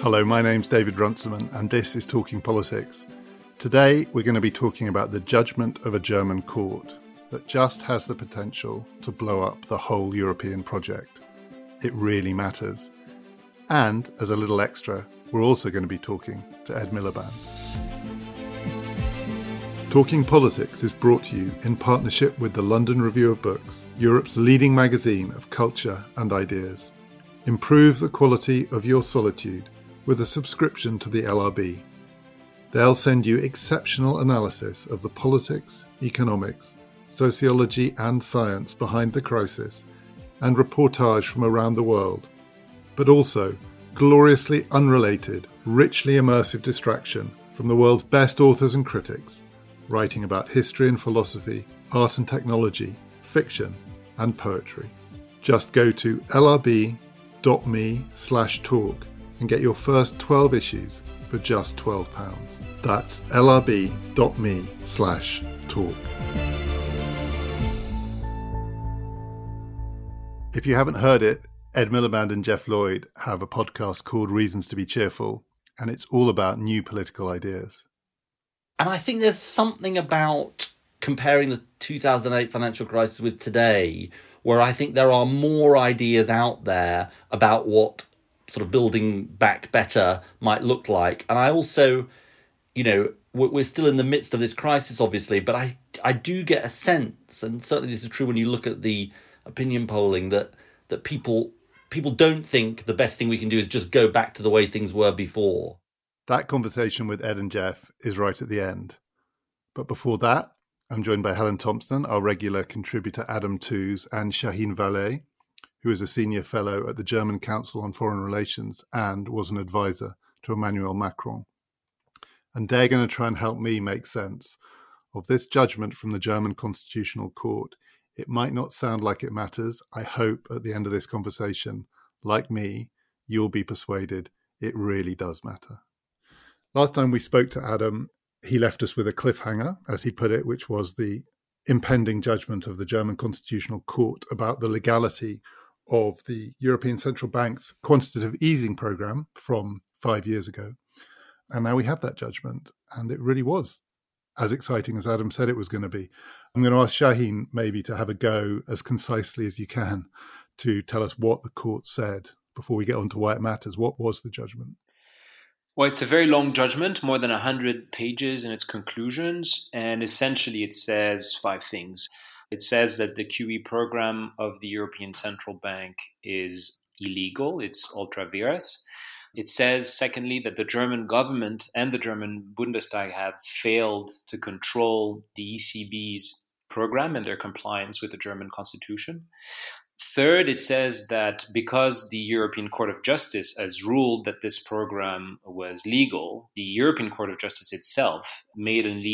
Hello, my name's David Runciman, and this is Talking Politics. Today, we're going to be talking about the judgment of a German court that just has the potential to blow up the whole European project. It really matters. And, as a little extra, we're also going to be talking to Ed Miliband. Talking Politics is brought to you in partnership with the London Review of Books, Europe's leading magazine of culture and ideas. Improve the quality of your solitude with a subscription to the LRB. They'll send you exceptional analysis of the politics, economics, sociology and science behind the crisis and reportage from around the world, but also gloriously unrelated, richly immersive distraction from the world's best authors and critics, writing about history and philosophy, art and technology, fiction and poetry. Just go to lrb.me/talk and get your first 12 issues for just £12. That's lrb.me/talk. If you haven't heard it, Ed Miliband and Jeff Lloyd have a podcast called Reasons to be Cheerful, and it's all about new political ideas. And I think there's something about comparing the 2008 financial crisis with today, where I think there are more ideas out there about what sort of building back better might look like. And I also, we're still in the midst of this crisis, obviously, but I do get a sense, and certainly this is true when you look at the opinion polling, that people don't think the best thing we can do is just go back to the way things were before. That conversation with Ed and Jeff is right at the end. But before that, I'm joined by Helen Thompson, our regular contributor Adam Tooze, and Shaheen Vallet, who is a senior fellow at the German Council on Foreign Relations and was an advisor to Emmanuel Macron. And they're going to try and help me make sense of this judgment from the German Constitutional Court. It might not sound like it matters. I hope at the end of this conversation, like me, you'll be persuaded it really does matter. Last time we spoke to Adam, he left us with a cliffhanger, as he put it, which was the impending judgment of the German Constitutional Court about the legality of the European Central Bank's quantitative easing program from 5 years ago. And now we have that judgment, and it really was as exciting as Adam said it was going to be. I'm going to ask Shaheen maybe to have a go as concisely as you can to tell us what the court said before we get on to why it matters. What was the judgment? Well, it's a very long judgment, more than 100 pages in its conclusions, and essentially it says 5 things. It says that the QE program of the European Central Bank is illegal, it's ultra vires. It says, secondly, that the German government and the German Bundestag have failed to control the ECB's program and their compliance with the German constitution. Third, it says that because the European Court of Justice has ruled that this program was legal, the European Court of Justice itself made an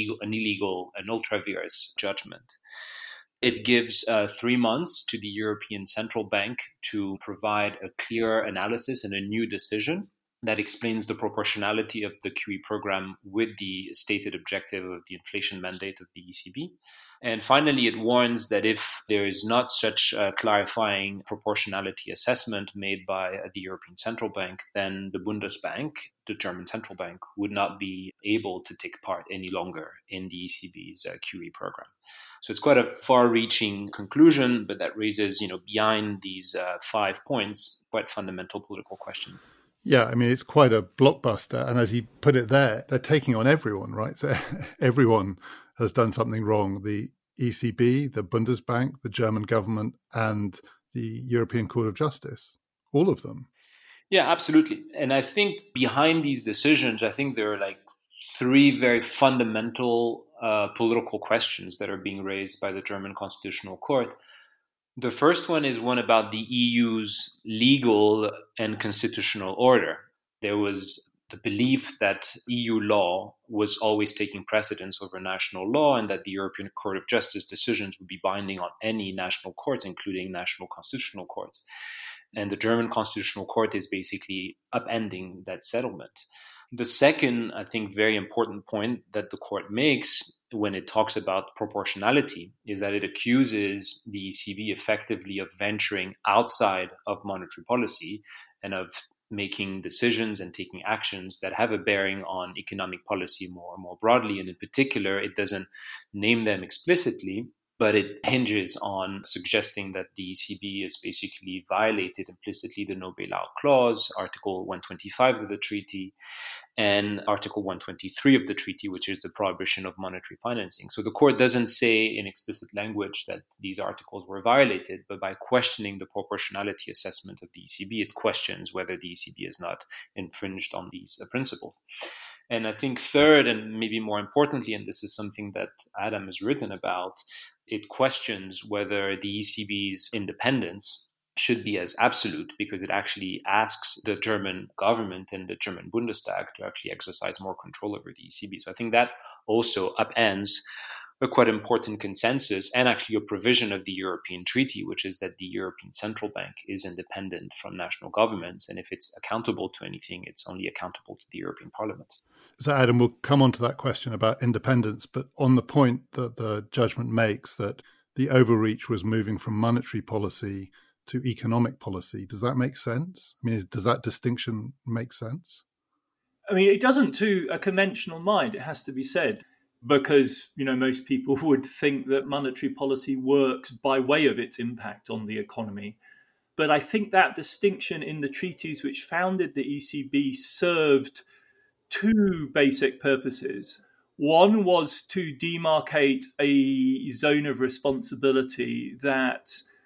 ultra vires judgment. It gives 3 months to the European Central Bank to provide a clear analysis and a new decision that explains the proportionality of the QE program with the stated objective of the inflation mandate of the ECB. And finally, it warns that if there is not such a clarifying proportionality assessment made by the European Central Bank, then the Bundesbank, the German central bank, would not be able to take part any longer in the ECB's QE program. So it's quite a far-reaching conclusion, but that raises, behind these 5 points, quite fundamental political questions. Yeah, I mean, it's quite a blockbuster. And as you put it there, they're taking on everyone, right? So everyone has done something wrong. The ECB, the Bundesbank, the German government, and the European Court of Justice, all of them. Yeah, absolutely. And I think behind these decisions, I think there are 3 very fundamental political questions that are being raised by the German Constitutional Court. The first one is one about the EU's legal and constitutional order. There was the belief that EU law was always taking precedence over national law and that the European Court of Justice decisions would be binding on any national courts, including national constitutional courts. And the German Constitutional Court is basically upending that settlement. The second, I think, very important point that the court makes when it talks about proportionality is that it accuses the ECB effectively of venturing outside of monetary policy and of making decisions and taking actions that have a bearing on economic policy more broadly. And in particular, it doesn't name them explicitly, but it hinges on suggesting that the ECB has basically violated implicitly the no bailout clause, Article 125 of the treaty, and Article 123 of the treaty, which is the prohibition of monetary financing. So the court doesn't say in explicit language that these articles were violated, but by questioning the proportionality assessment of the ECB, it questions whether the ECB has not infringed on these principles. And I think third, and maybe more importantly, and this is something that Adam has written about, it questions whether the ECB's independence should be as absolute, because it actually asks the German government and the German Bundestag to actually exercise more control over the ECB. So I think that also upends a quite important consensus and actually a provision of the European Treaty, which is that the European Central Bank is independent from national governments. And if it's accountable to anything, it's only accountable to the European Parliament. So, Adam, we'll come on to that question about independence, but on the point that the judgment makes that the overreach was moving from monetary policy to economic policy, does that make sense? I mean, does that distinction make sense? I mean, it doesn't to a conventional mind, it has to be said, because, most people would think that monetary policy works by way of its impact on the economy. But I think that distinction in the treaties which founded the ECB served two basic purposes. One was to demarcate a zone of responsibility that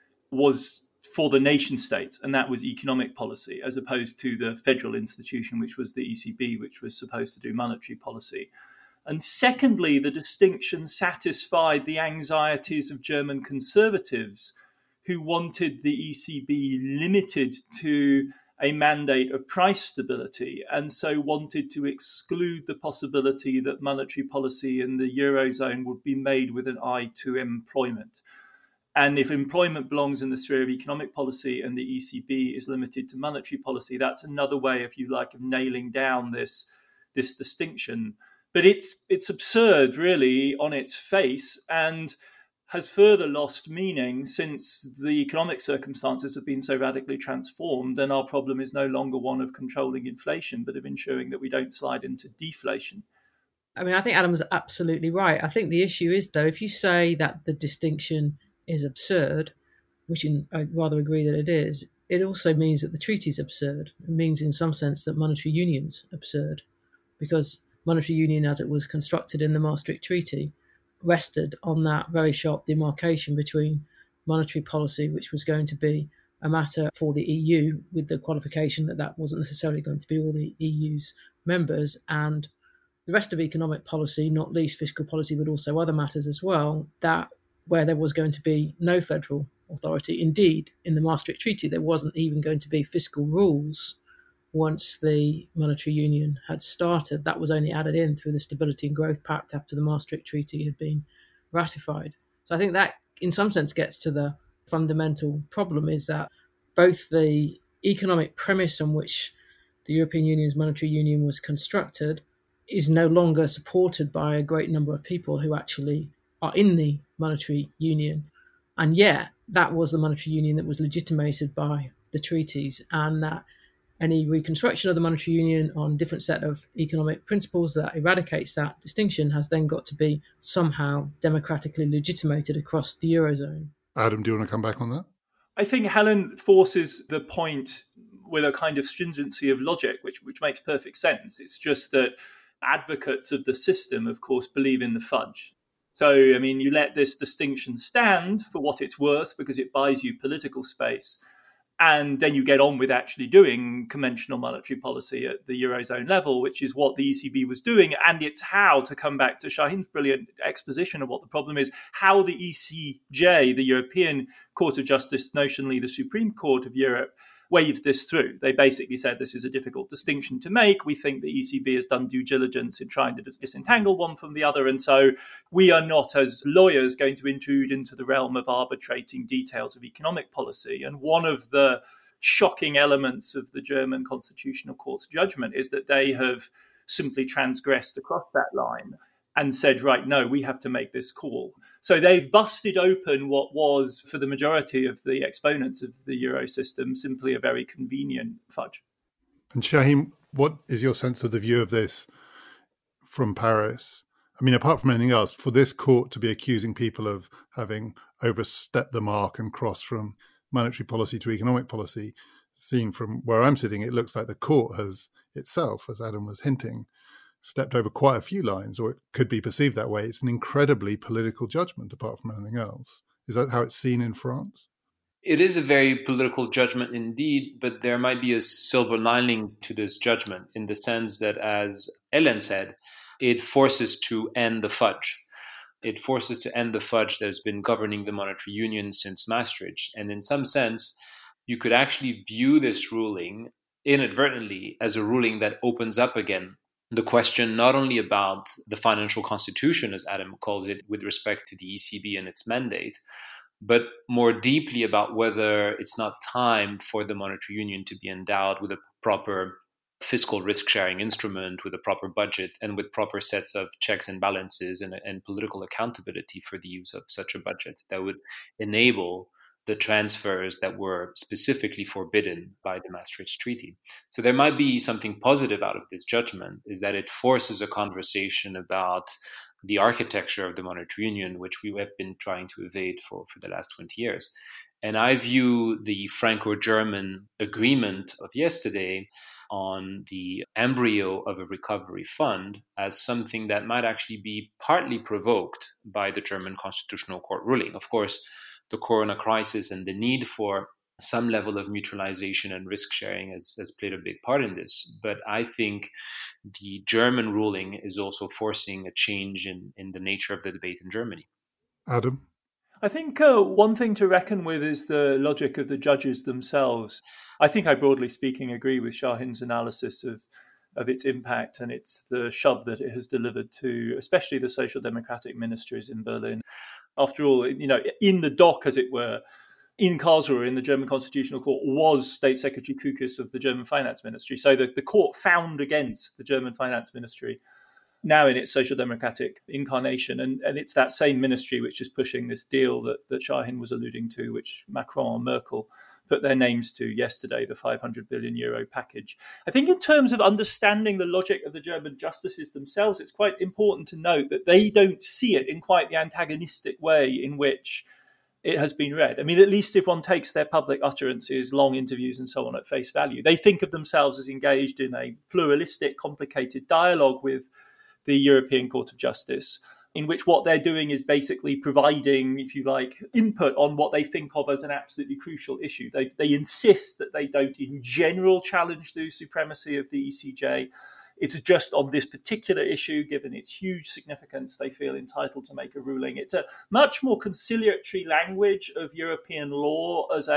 was for the nation states, and that was economic policy, as opposed to the federal institution, which was the ECB, which was supposed to do monetary policy. And secondly, the distinction satisfied the anxieties of German conservatives who wanted the ECB limited to a mandate of price stability, and so wanted to exclude the possibility that monetary policy in the Eurozone would be made with an eye to employment. And if employment belongs in the sphere of economic policy and the ECB is limited to monetary policy, that's another way, if you like, of nailing down this distinction. But it's absurd, really, on its face, and has further lost meaning since the economic circumstances have been so radically transformed, and our problem is no longer one of controlling inflation, but of ensuring that we don't slide into deflation. I mean, I think Adam's absolutely right. I think the issue is, though, if you say that the distinction is absurd, which I rather agree that it is, it also means that the treaty is absurd. It means in some sense that monetary union's absurd, because monetary union as it was constructed in the Maastricht Treaty rested on that very sharp demarcation between monetary policy, which was going to be a matter for the EU, with the qualification that that wasn't necessarily going to be all the EU's members, and the rest of economic policy, not least fiscal policy, but also other matters as well, that where there was going to be no federal authority. Indeed, in the Maastricht Treaty, there wasn't even going to be fiscal rules once the monetary union had started. That was only added in through the Stability and Growth Pact after the Maastricht Treaty had been ratified. So I think that, in some sense, gets to the fundamental problem, is that both the economic premise on which the European Union's monetary union was constructed is no longer supported by a great number of people who actually are in the monetary union. And yet, that was the monetary union that was legitimated by the treaties, and that any reconstruction of the monetary union on a different set of economic principles that eradicates that distinction has then got to be somehow democratically legitimated across the Eurozone. Adam, do you want to come back on that? I think Helen forces the point with a kind of stringency of logic, which makes perfect sense. It's just that advocates of the system, of course, believe in the fudge. So, I mean, you let this distinction stand for what it's worth because it buys you political space. And then you get on with actually doing conventional monetary policy at the Eurozone level, which is what the ECB was doing. And it's how, to come back to Shahin's brilliant exposition of what the problem is, how the ECJ, the European Court of Justice, notionally the Supreme Court of Europe, waved this through. They basically said this is a difficult distinction to make. We think the ECB has done due diligence in trying to disentangle one from the other. And so we are not, as lawyers, going to intrude into the realm of arbitrating details of economic policy. And one of the shocking elements of the German Constitutional Court's judgment is that they have simply transgressed across that line and said, right, no, we have to make this call. So they've busted open what was, for the majority of the exponents of the Euro system, simply a very convenient fudge. And Shaheen, what is your sense of the view of this from Paris? I mean, apart from anything else, for this court to be accusing people of having overstepped the mark and crossed from monetary policy to economic policy, seen from where I'm sitting, it looks like the court has itself, as Adam was hinting, stepped over quite a few lines, or it could be perceived that way. It's an incredibly political judgment, apart from anything else. Is that how it's seen in France? It is a very political judgment indeed, but there might be a silver lining to this judgment in the sense that, as Ellen said, it forces to end the fudge. It forces to end the fudge that has been governing the monetary union since Maastricht. And in some sense, you could actually view this ruling inadvertently as a ruling that opens up again the question not only about the financial constitution, as Adam calls it, with respect to the ECB and its mandate, but more deeply about whether it's not time for the monetary union to be endowed with a proper fiscal risk-sharing instrument, with a proper budget, and with proper sets of checks and balances and political accountability for the use of such a budget that would enable the transfers that were specifically forbidden by the Maastricht Treaty. So there might be something positive out of this judgment, is that it forces a conversation about the architecture of the monetary union, which we have been trying to evade for the last 20 years. And I view the Franco-German agreement of yesterday on the embryo of a recovery fund as something that might actually be partly provoked by the German Constitutional Court ruling. Of course, the corona crisis and the need for some level of mutualization and risk sharing has played a big part in this. But I think the German ruling is also forcing a change in the nature of the debate in Germany. Adam? I think one thing to reckon with is the logic of the judges themselves. I think I, broadly speaking, agree with Shaheen's analysis of its impact, and it's the shove that it has delivered to especially the social democratic ministries in Berlin. After all, in the dock, as it were, in Karlsruhe, in the German Constitutional Court, was State Secretary Kukis of the German Finance Ministry. So the court found against the German Finance Ministry, now in its social democratic incarnation. And it's that same ministry which is pushing this deal that Shaheen was alluding to, which Macron and Merkel put their names to yesterday, the 500 billion euro package. I think in terms of understanding the logic of the German justices themselves, it's quite important to note that they don't see it in quite the antagonistic way in which it has been read. I mean, at least if one takes their public utterances, long interviews and so on at face value, they think of themselves as engaged in a pluralistic, complicated dialogue with the European Court of Justice, in which what they're doing is basically providing, if you like, input on what they think of as an absolutely crucial issue. They insist that they don't in general challenge the supremacy of the ECJ. It's just on this particular issue, given its huge significance, they feel entitled to make a ruling. It's a much more conciliatory language of European law as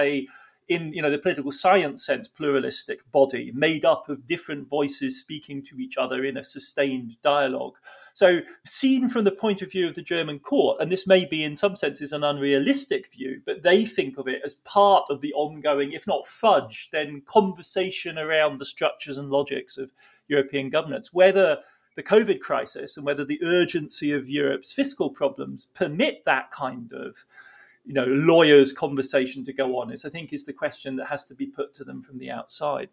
in the political science sense, pluralistic body made up of different voices speaking to each other in a sustained dialogue. So seen from the point of view of the German court, and this may be in some senses an unrealistic view, but they think of it as part of the ongoing, if not fudge, then conversation around the structures and logics of European governance, whether the COVID crisis and whether the urgency of Europe's fiscal problems permit that kind of lawyers' conversation to go on, I think is the question that has to be put to them from the outside.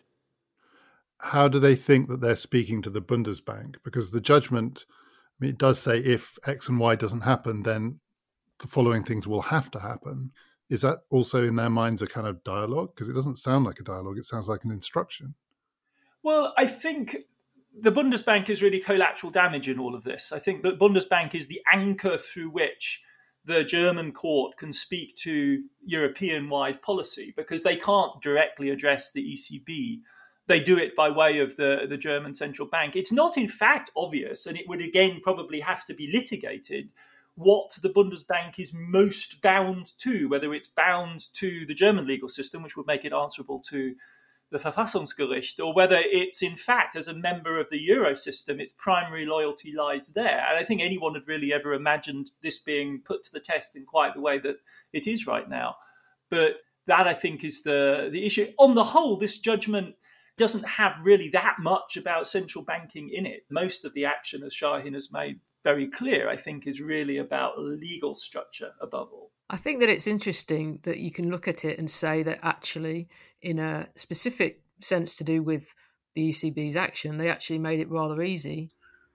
How do they think that they're speaking to the Bundesbank? Because the judgment, it does say if X and Y doesn't happen, then the following things will have to happen. Is that also in their minds a kind of dialogue? Because it doesn't sound like a dialogue, it sounds like an instruction. Well, I think the Bundesbank is really collateral damage in all of this. I think that Bundesbank is the anchor through which the German court can speak to European-wide policy, because they can't directly address the ECB. They do it by way of the German central bank. It's not, in fact, obvious, and it would again probably have to be litigated, what the Bundesbank is most bound to, whether it's bound to the German legal system, which would make it answerable to the Verfassungsgericht, or whether it's, in fact, as a member of the Euro system, its primary loyalty lies there. And I think anyone had really ever imagined this being put to the test in quite the way that it is right now. But that, I think, is the issue. On the whole, this judgment doesn't have really that much about central banking in it. Most of the action, as Shaheen has made very clear, I think, is really about legal structure above all. I think that it's interesting that you can look at it and say that actually, in a specific sense to do with the ECB's action, they actually made it rather easy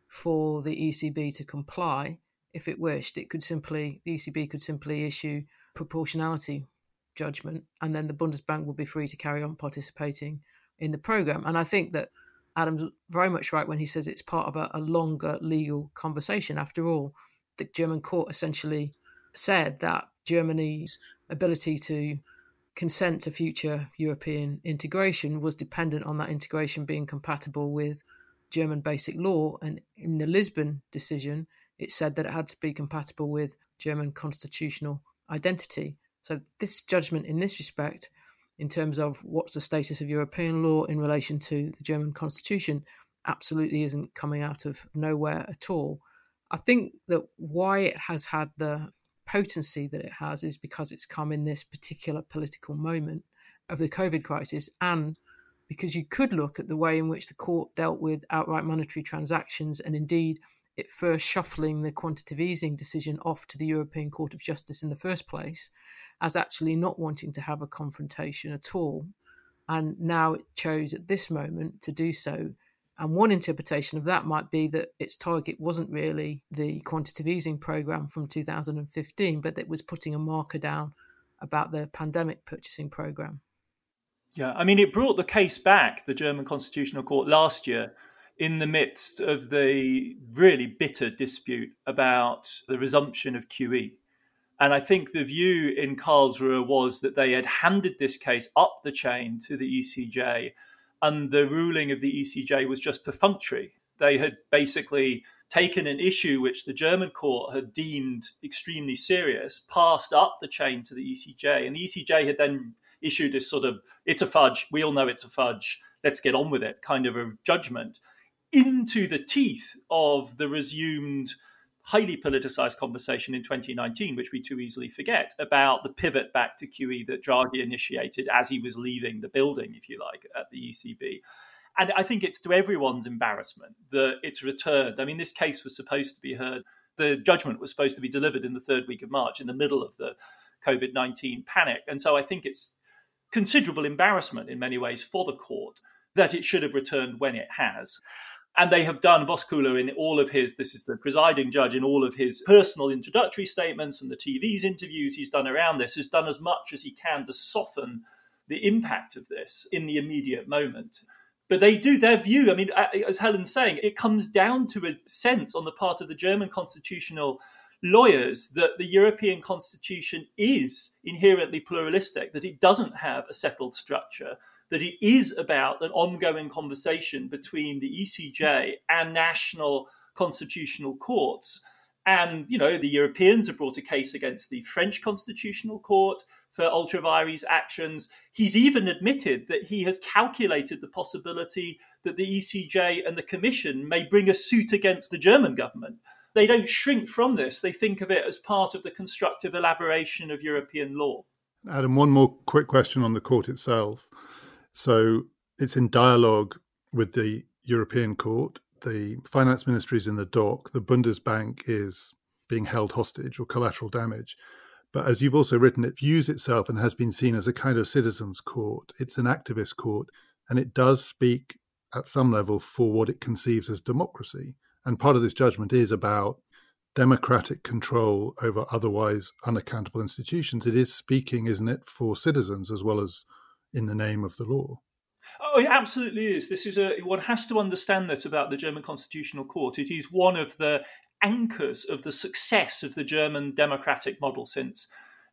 for the ECB to comply if it wished. The ECB could simply issue proportionality judgment, and then the Bundesbank would be free to carry on participating in the programme. And I think that Adam's very much right when he says it's part of a longer legal conversation. After all, the German court essentially said that Germany's ability to consent to future European integration was dependent on that integration being compatible with German basic law. And in the Lisbon decision, it said that it had to be compatible with German constitutional identity. So this judgment in this respect, in terms of what's the status of European law in relation to the German constitution, absolutely isn't coming out of nowhere at all. I think that why it has had the potency that it has is because it's come in this particular political moment of the COVID crisis, and because you could look at the way in which the court dealt with outright monetary transactions, and indeed it first shuffling the quantitative easing decision off to the European Court of Justice in the first place, as actually not wanting to have a confrontation at all. And now it chose at this moment to do so. And one interpretation of that might be that its target wasn't really the quantitative easing programme from 2015, but that it was putting a marker down about the pandemic purchasing programme. Yeah, I mean, it brought the case back, the German Constitutional Court, last year in the midst of the really bitter dispute about the resumption of QE. And I think the view in Karlsruhe was that they had handed this case up the chain to the ECJ, and the ruling of the ECJ was just perfunctory. They had basically taken an issue which the German court had deemed extremely serious, passed up the chain to the ECJ, and the ECJ had then issued this sort of, it's a fudge, we all know it's a fudge, let's get on with it, kind of a judgment, into the teeth of the resumed highly politicized conversation in 2019, which we too easily forget, about the pivot back to QE that Draghi initiated as he was leaving the building, if you like, at the ECB. And I think it's to everyone's embarrassment that it's returned. I mean, this case was supposed to be heard, the judgment was supposed to be delivered in the third week of March, in the middle of the COVID-19 panic. And so I think it's considerable embarrassment in many ways for the court that it should have returned when it has. And they have done, Voskuhle in all of his, this is the presiding judge, in all of his personal introductory statements and the TV's interviews he's done around this, has done as much as he can to soften the impact of this in the immediate moment. But they do, their view, I mean, as Helen's saying, it comes down to a sense on the part of the German constitutional lawyers that the European constitution is inherently pluralistic, that it doesn't have a settled structure, that it is about an ongoing conversation between the ECJ and national constitutional courts. And, you know, the Europeans have brought a case against the French Constitutional Court for ultra vires actions. He's even admitted that he has calculated the possibility that the ECJ and the Commission may bring a suit against the German government. They don't shrink from this. They think of it as part of the constructive elaboration of European law. Adam, one more quick question on the court itself. So it's in dialogue with the European Court. The finance ministry is in the dock. The Bundesbank is being held hostage or collateral damage. But as you've also written, it views itself and has been seen as a kind of citizens' court. It's an activist court, and it does speak at some level for what it conceives as democracy. And part of this judgment is about democratic control over otherwise unaccountable institutions. It is speaking, isn't it, for citizens as well as in the name of the law. Oh, it absolutely is. This is one has to understand that about the German Constitutional Court. It is one of the anchors of the success of the German democratic model since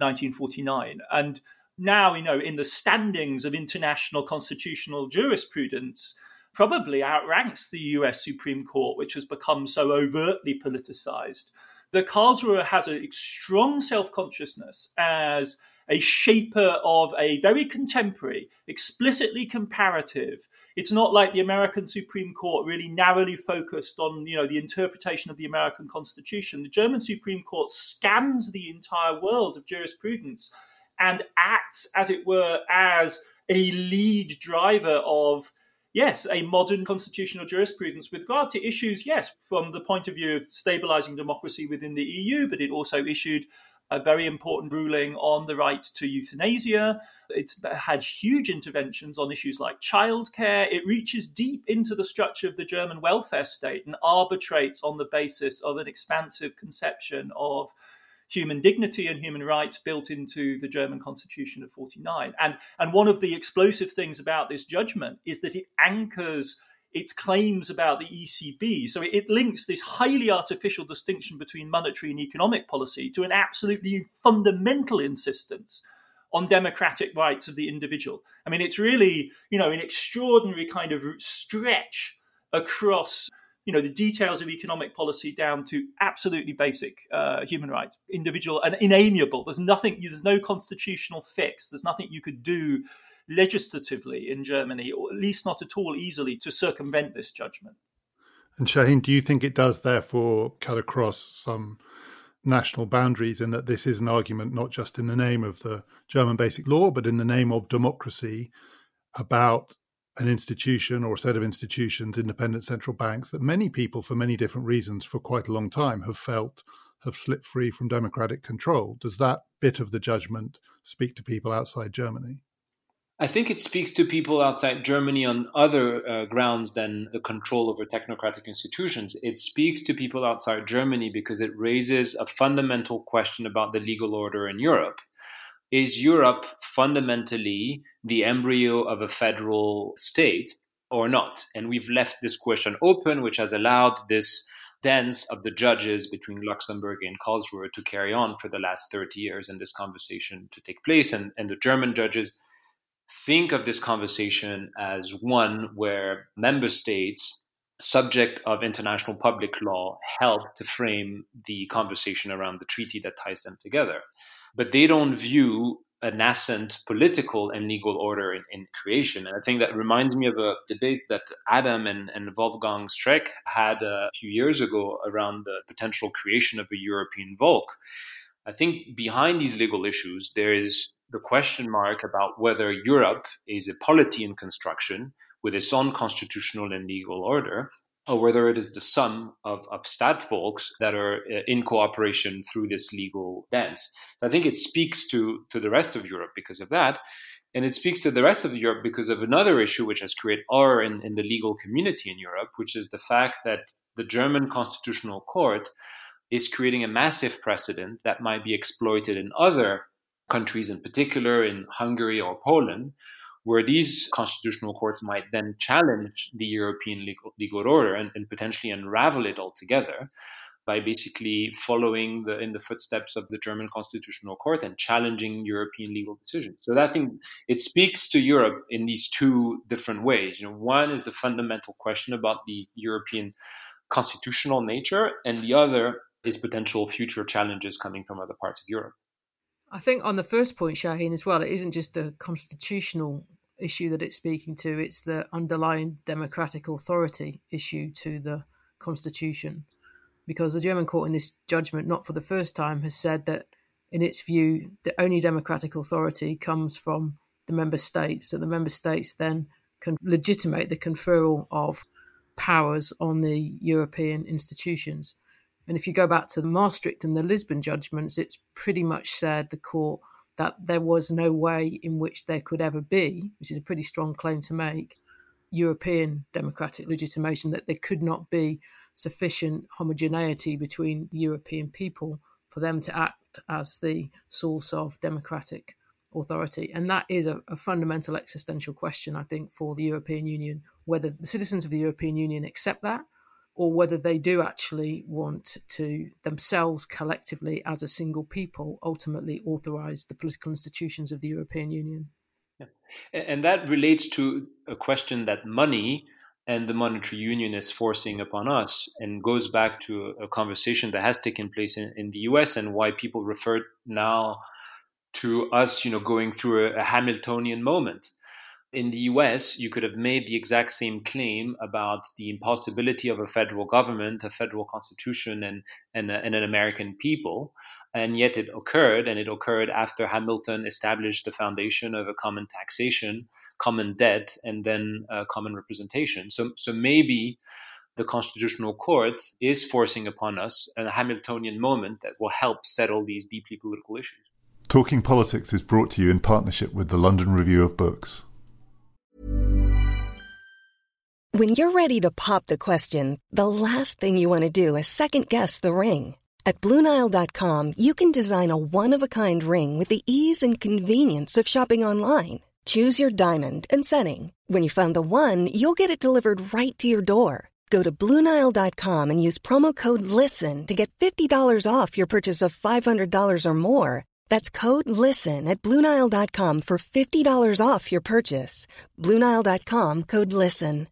1949. And now, you know, in the standings of international constitutional jurisprudence, probably outranks the US Supreme Court, which has become so overtly politicized. The Karlsruhe has a strong self-consciousness as a shaper of a very contemporary, explicitly comparative. It's not like the American Supreme Court really narrowly focused on, you know, the interpretation of the American Constitution. The German Supreme Court scans the entire world of jurisprudence and acts, as it were, as a lead driver of, yes, a modern constitutional jurisprudence with regard to issues, yes, from the point of view of stabilizing democracy within the EU, but it also issued a very important ruling on the right to euthanasia. It's had huge interventions on issues like childcare. It reaches deep into the structure of the German welfare state and arbitrates on the basis of an expansive conception of human dignity and human rights built into the German Constitution of 49. And one of the explosive things about this judgment is that it anchors its claims about the ECB. So it links this highly artificial distinction between monetary and economic policy to an absolutely fundamental insistence on democratic rights of the individual. I mean, it's really, an extraordinary kind of stretch across the details of economic policy down to absolutely basic human rights, individual and inalienable. There's no constitutional fix. There's nothing you could do legislatively in Germany, or at least not at all easily, to circumvent this judgment. And Shaheen, do you think it does therefore cut across some national boundaries, in that this is an argument not just in the name of the German Basic Law, but in the name of democracy, about an institution or a set of institutions, independent central banks, that many people, for many different reasons, for quite a long time have felt have slipped free from democratic control? Does that bit of the judgment speak to people outside Germany? I think it speaks to people outside Germany on other grounds than the control over technocratic institutions. It speaks to people outside Germany because it raises a fundamental question about the legal order in Europe. Is Europe fundamentally the embryo of a federal state or not? And we've left this question open, which has allowed this dance of the judges between Luxembourg and Karlsruhe to carry on for the last 30 years, and this conversation to take place. And the German judges think of this conversation as one where member states, subject of international public law, help to frame the conversation around the treaty that ties them together. But they don't view a nascent political and legal order in creation. And I think that reminds me of a debate that Adam and Wolfgang Streeck had a few years ago around the potential creation of a European Volk. I think behind these legal issues, there is the question mark about whether Europe is a polity in construction with its own constitutional and legal order, or whether it is the sum of Stadtvolks that are in cooperation through this legal dance. I think it speaks to the rest of Europe because of that. And it speaks to the rest of Europe because of another issue which has created horror in the legal community in Europe, which is the fact that the German Constitutional Court is creating a massive precedent that might be exploited in other countries, in particular in Hungary or Poland, where these constitutional courts might then challenge the European legal order and potentially unravel it altogether by basically following in the footsteps of the German Constitutional Court and challenging European legal decisions. So I think it speaks to Europe in these two different ways. One is the fundamental question about the European constitutional nature, and the other is potential future challenges coming from other parts of Europe. I think on the first point, Shaheen, as well, it isn't just a constitutional issue that it's speaking to, it's the underlying democratic authority issue to the constitution. Because the German court in this judgment, not for the first time, has said that in its view, the only democratic authority comes from the member states, and the member states then can legitimate the conferral of powers on the European institutions. And if you go back to the Maastricht and the Lisbon judgments, it's pretty much said, the court, that there was no way in which there could ever be, which is a pretty strong claim to make, European democratic legitimation, that there could not be sufficient homogeneity between the European people for them to act as the source of democratic authority. And that is a fundamental existential question, I think, for the European Union, whether the citizens of the European Union accept that, or whether they do actually want to themselves collectively as a single people ultimately authorize the political institutions of the European Union. Yeah. And that relates to a question that money and the monetary union is forcing upon us, and goes back to a conversation that has taken place in the US, and why people refer now to us, going through a Hamiltonian moment. In the US, you could have made the exact same claim about the impossibility of a federal government, a federal constitution, and an American people. And yet it occurred, and it occurred after Hamilton established the foundation of a common taxation, common debt, and then common representation. So maybe the Constitutional Court is forcing upon us a Hamiltonian moment that will help settle these deeply political issues. Talking Politics is brought to you in partnership with the London Review of Books. When you're ready to pop the question, the last thing you want to do is second-guess the ring. At BlueNile.com, you can design a one-of-a-kind ring with the ease and convenience of shopping online. Choose your diamond and setting. When you find the one, you'll get it delivered right to your door. Go to BlueNile.com and use promo code LISTEN to get $50 off your purchase of $500 or more. That's code LISTEN at BlueNile.com for $50 off your purchase. BlueNile.com, code LISTEN.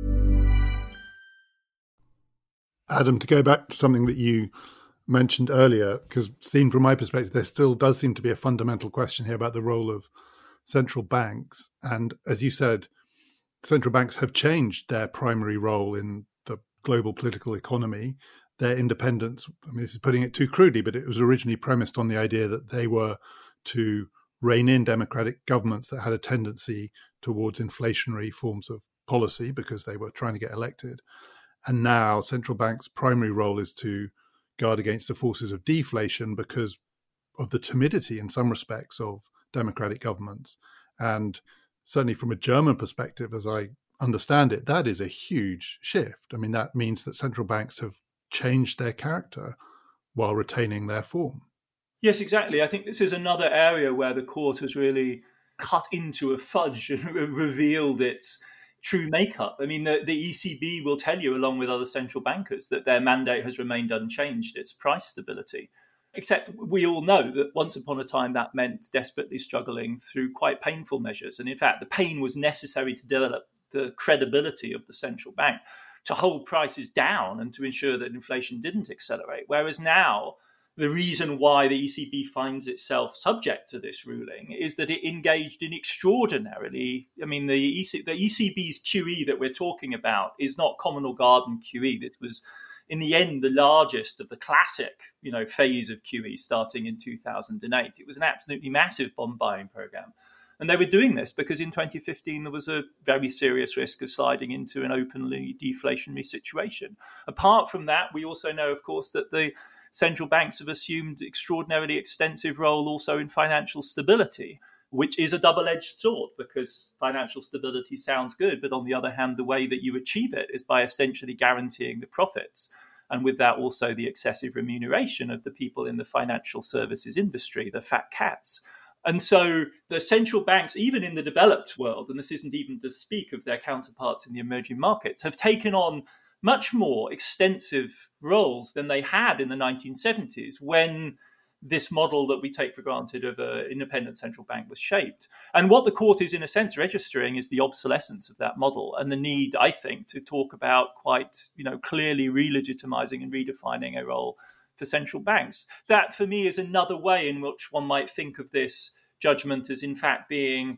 Adam, to go back to something that you mentioned earlier, because seen from my perspective, there still does seem to be a fundamental question here about the role of central banks. And as you said, central banks have changed their primary role in the global political economy. Their independence, I mean, this is putting it too crudely, but it was originally premised on the idea that they were to rein in democratic governments that had a tendency towards inflationary forms of policy because they were trying to get elected. And now central banks' primary role is to guard against the forces of deflation because of the timidity in some respects of democratic governments. And certainly from a German perspective, as I understand it, that is a huge shift. I mean, that means that central banks have changed their character while retaining their form. Yes, exactly. I think this is another area where the court has really cut into a fudge and revealed its true makeup. I mean, the ECB will tell you, along with other central bankers, that their mandate has remained unchanged, it's price stability. Except we all know that once upon a time that meant desperately struggling through quite painful measures. And in fact, the pain was necessary to develop the credibility of the central bank to hold prices down and to ensure that inflation didn't accelerate. Whereas now, the reason why the ECB finds itself subject to this ruling is that it engaged in extraordinarily, I mean, the ECB's QE that we're talking about is not common or garden QE. This was, in the end, the largest of the classic, phase of QE starting in 2008. It was an absolutely massive bond buying program. And they were doing this because in 2015, there was a very serious risk of sliding into an openly deflationary situation. Apart from that, we also know, of course, that the central banks have assumed extraordinarily extensive role also in financial stability, which is a double-edged sword because financial stability sounds good. But on the other hand, the way that you achieve it is by essentially guaranteeing the profits. And with that, also the excessive remuneration of the people in the financial services industry, the fat cats. And so the central banks, even in the developed world, and this isn't even to speak of their counterparts in the emerging markets, have taken on much more extensive roles than they had in the 1970s when this model that we take for granted of an independent central bank was shaped. And what the court is, in a sense, registering is the obsolescence of that model and the need, I think, to talk about quite, clearly re-legitimizing and redefining a role for central banks. That, for me, is another way in which one might think of this judgment as, in fact, being,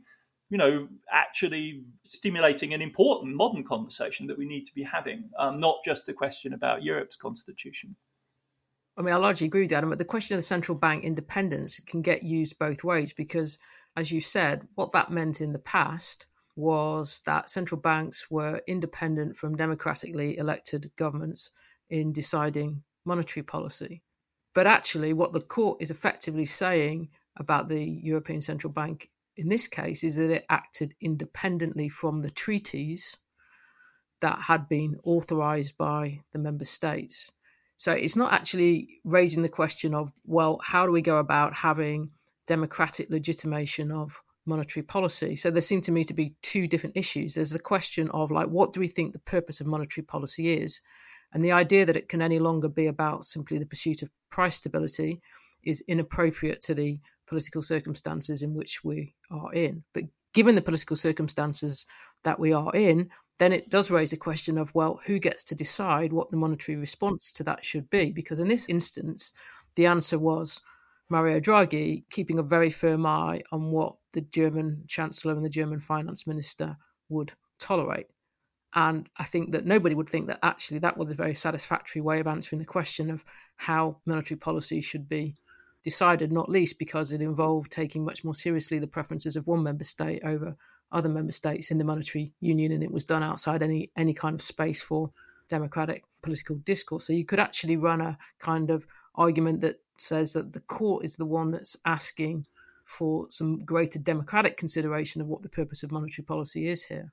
actually stimulating an important modern conversation that we need to be having, not just a question about Europe's constitution. I mean, I largely agree with you, Adam, but the question of the central bank independence can get used both ways because, as you said, what that meant in the past was that central banks were independent from democratically elected governments in deciding monetary policy. But actually, what the court is effectively saying about the European Central Bank in this case is that it acted independently from the treaties that had been authorised by the member states. So it's not actually raising the question of, well, how do we go about having democratic legitimation of monetary policy? So there seem to me to be two different issues. There's the question of, what do we think the purpose of monetary policy is? And the idea that it can any longer be about simply the pursuit of price stability is inappropriate to the political circumstances in which we are in. But given the political circumstances that we are in, then it does raise a question of, well, who gets to decide what the monetary response to that should be? Because in this instance, the answer was Mario Draghi keeping a very firm eye on what the German Chancellor and the German Finance Minister would tolerate. And I think that nobody would think that actually that was a very satisfactory way of answering the question of how monetary policy should be decided, not least because it involved taking much more seriously the preferences of one member state over other member states in the monetary union, and it was done outside any kind of space for democratic political discourse. So you could actually run a kind of argument that says that the court is the one that's asking for some greater democratic consideration of what the purpose of monetary policy is here.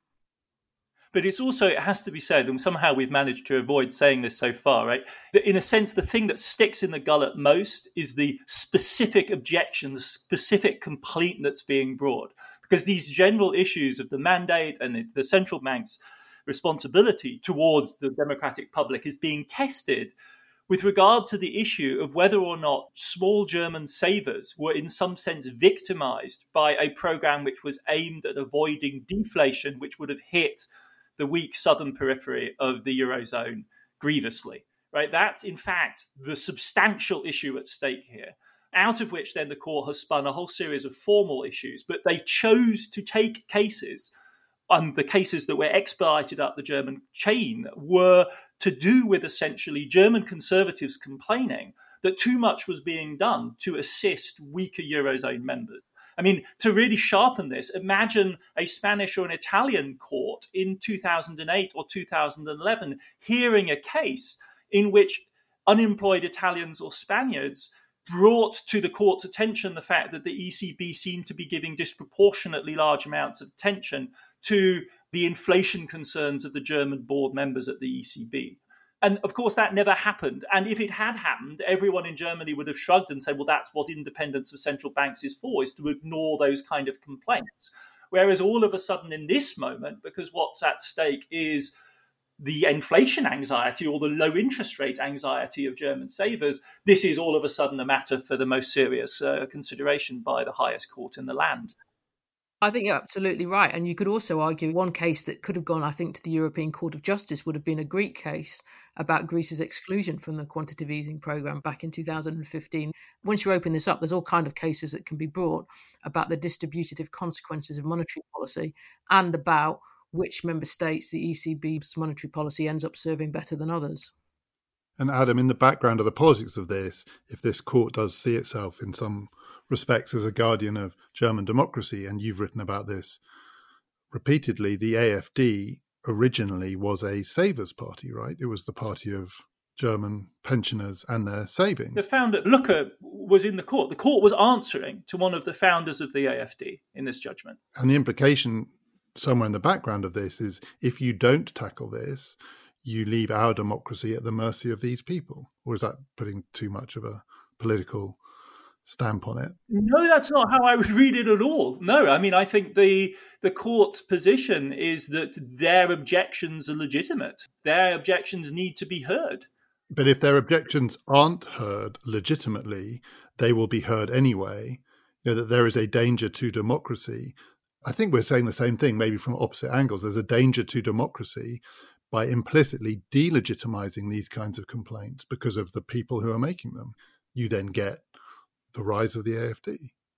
But it's also, it has to be said, and somehow we've managed to avoid saying this so far, right? That in a sense, the thing that sticks in the gullet most is the specific objection, the specific complaint that's being brought. Because these general issues of the mandate and the central bank's responsibility towards the democratic public is being tested with regard to the issue of whether or not small German savers were in some sense victimized by a program which was aimed at avoiding deflation, which would have hit the weak southern periphery of the Eurozone grievously. Right? That's, in fact, the substantial issue at stake here, out of which then the court has spun a whole series of formal issues, but they chose to take cases. The cases that were expedited up the German chain were to do with essentially German conservatives complaining that too much was being done to assist weaker Eurozone members. I mean, to really sharpen this, imagine a Spanish or an Italian court in 2008 or 2011 hearing a case in which unemployed Italians or Spaniards brought to the court's attention the fact that the ECB seemed to be giving disproportionately large amounts of attention to the inflation concerns of the German board members at the ECB. And of course, that never happened. And if it had happened, everyone in Germany would have shrugged and said, well, that's what independence of central banks is for, is to ignore those kind of complaints. Whereas all of a sudden in this moment, because what's at stake is the inflation anxiety or the low interest rate anxiety of German savers, this is all of a sudden a matter for the most serious consideration by the highest court in the land. I think you're absolutely right. And you could also argue one case that could have gone, I think, to the European Court of Justice would have been a Greek case about Greece's exclusion from the quantitative easing programme back in 2015. Once you open this up, there's all kinds of cases that can be brought about the distributive consequences of monetary policy and about which member states the ECB's monetary policy ends up serving better than others. And Adam, in the background of the politics of this, if this court does see itself in some respects as a guardian of German democracy, and you've written about this repeatedly, the AfD originally was a savers party, right? It was the party of German pensioners and their savings. The founder, Lucke, was in the court. The court was answering to one of the founders of the AfD in this judgment. And the implication somewhere in the background of this is if you don't tackle this, you leave our democracy at the mercy of these people. Or is that putting too much of a political stamp on it? No, that's not how I would read it at all. No, I mean, I think the court's position is that their objections are legitimate. Their objections need to be heard. But if their objections aren't heard legitimately, they will be heard anyway. You know, that there is a danger to democracy. I think we're saying the same thing, maybe from opposite angles. There's a danger to democracy by implicitly delegitimizing these kinds of complaints because of the people who are making them. You then get the rise of the AfD.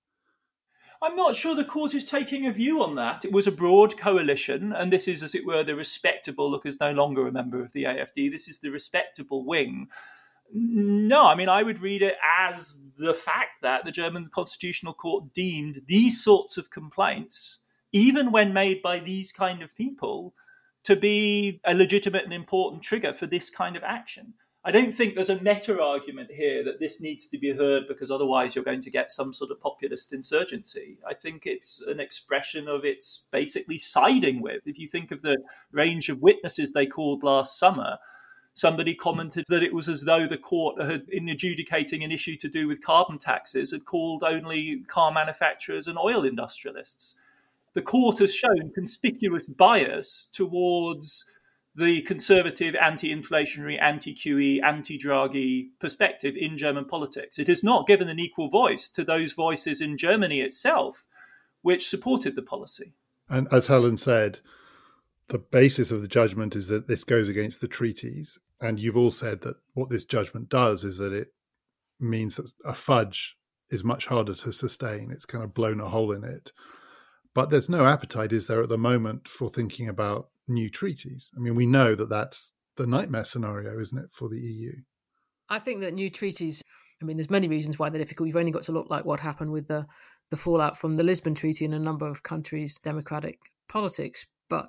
I'm not sure the court is taking a view on that. It was a broad coalition, and this is, as it were, the respectable, look, is no longer a member of the AfD. This is the respectable wing. No, I mean, I would read it as the fact that the German Constitutional Court deemed these sorts of complaints, even when made by these kind of people, to be a legitimate and important trigger for this kind of action. I don't think there's a meta-argument here that this needs to be heard because otherwise you're going to get some sort of populist insurgency. I think it's an expression of its basically siding with. If you think of the range of witnesses they called last summer, somebody commented that it was as though the court had, in adjudicating an issue to do with carbon taxes, had called only car manufacturers and oil industrialists. The court has shown conspicuous bias towards the conservative, anti-inflationary, anti-QE, anti-Draghi perspective in German politics. It has not given an equal voice to those voices in Germany itself, which supported the policy. And as Helen said, the basis of the judgment is that this goes against the treaties. And you've all said that what this judgment does is that it means that a fudge is much harder to sustain. It's kind of blown a hole in it. But there's no appetite, is there, at the moment for thinking about new treaties? I mean, we know that that's the nightmare scenario, isn't it, for the EU? I think that new treaties, I mean, there's many reasons why they're difficult. You've only got to look like what happened with the fallout from the Lisbon Treaty in a number of countries' democratic politics. But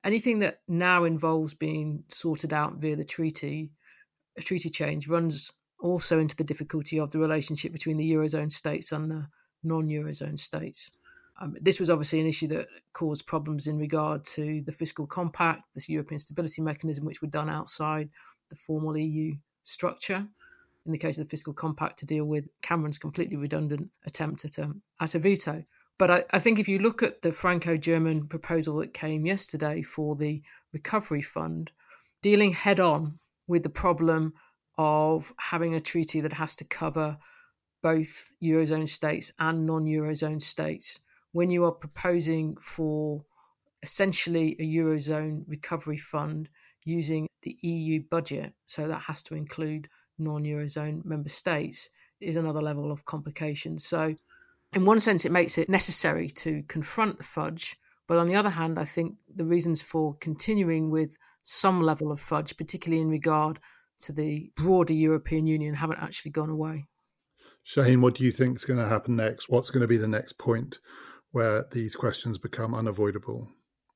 anything that now involves being sorted out via the treaty, a treaty change, runs also into the difficulty of the relationship between the Eurozone states and the non-Eurozone states. This was obviously an issue that caused problems in regard to the fiscal compact, the European Stability Mechanism, which were done outside the formal EU structure. In the case of the fiscal compact, to deal with Cameron's completely redundant attempt at a veto. But I think if you look at the Franco-German proposal that came yesterday for the recovery fund, dealing head on with the problem of having a treaty that has to cover both Eurozone states and non-Eurozone states, when you are proposing for essentially a Eurozone recovery fund using the EU budget, so that has to include non-Eurozone member states, is another level of complication. So in one sense, it makes it necessary to confront the fudge. But on the other hand, I think the reasons for continuing with some level of fudge, particularly in regard to the broader European Union, haven't actually gone away. Shaheen, what do you think is going to happen next? What's going to be the next point where these questions become unavoidable?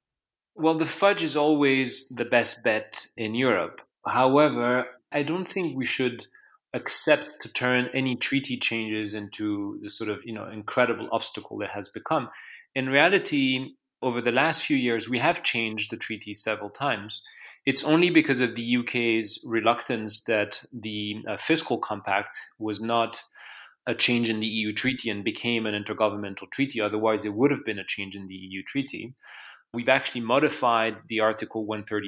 Well, the fudge is always the best bet in Europe. However, I don't think we should accept to turn any treaty changes into the sort of, incredible obstacle that has become. In reality, over the last few years, we have changed the treaty several times. It's only because of the UK's reluctance that the fiscal compact was not a change in the EU treaty and became an intergovernmental treaty. Otherwise, it would have been a change in the EU treaty. We've actually modified the Article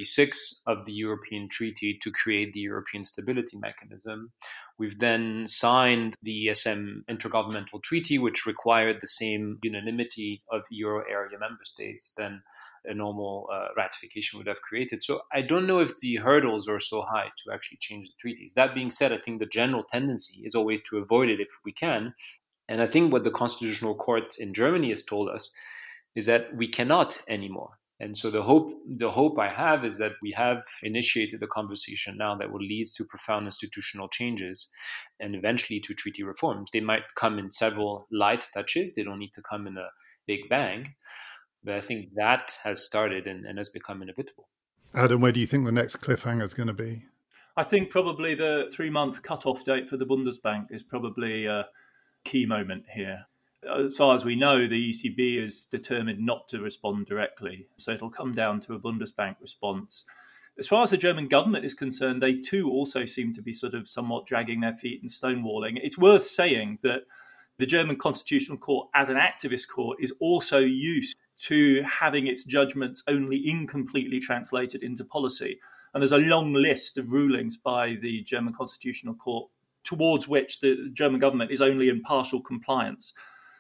136 of the European Treaty to create the European Stability Mechanism. We've then signed the ESM Intergovernmental Treaty, which required the same unanimity of Euro area member states than a normal ratification would have created. So I don't know if the hurdles are so high to actually change the treaties. That being said, I think the general tendency is always to avoid it if we can. And I think what the Constitutional Court in Germany has told us is that we cannot anymore. And so the hope I have is that we have initiated a conversation now that will lead to profound institutional changes and eventually to treaty reforms. They might come in several light touches. They don't need to come in a big bang. But I think that has started and has become inevitable. Adam, where do you think the next cliffhanger is going to be? I think probably the 3-month cut-off date for the Bundesbank is probably a key moment here. As far as we know, the ECB is determined not to respond directly, so it'll come down to a Bundesbank response. As far as the German government is concerned, they too also seem to be sort of somewhat dragging their feet and stonewalling. It's worth saying that the German Constitutional Court, as an activist court, is also used to having its judgments only incompletely translated into policy. And there's a long list of rulings by the German Constitutional Court towards which the German government is only in partial compliance.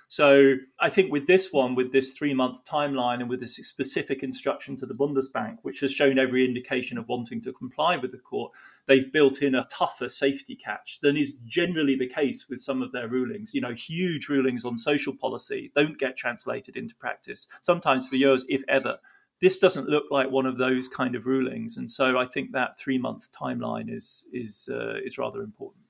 So I think with this 3-month timeline and with this specific instruction to the Bundesbank, which has shown every indication of wanting to comply with the court, they've built in a tougher safety catch than is generally the case with some of their rulings. Huge rulings on social policy don't get translated into practice, sometimes for years, if ever. This doesn't look like one of those kind of rulings. And so I think that 3-month timeline is rather important.